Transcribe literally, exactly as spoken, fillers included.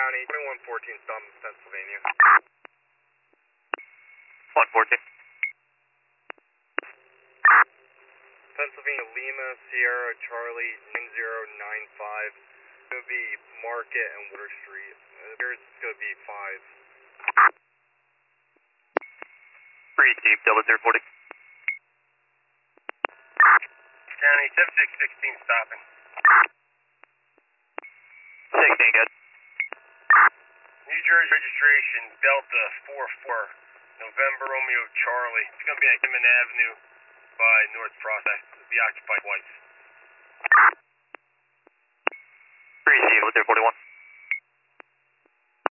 County, twenty-one fourteen, Thumb, Pennsylvania. one fourteen. Pennsylvania, Lima, Sierra, Charlie, nine zero nine five. It's going to be Market and Water Street. Uh, Here's going to be five. Receive, double zero forty. County, seven six sixteen, stopping. sixteen, good. New Jersey registration, Delta four four, November Romeo Charlie. It's going to be at Kimmon Avenue by North Prospect. It'll be occupied twice. Receive, double zero forty-one.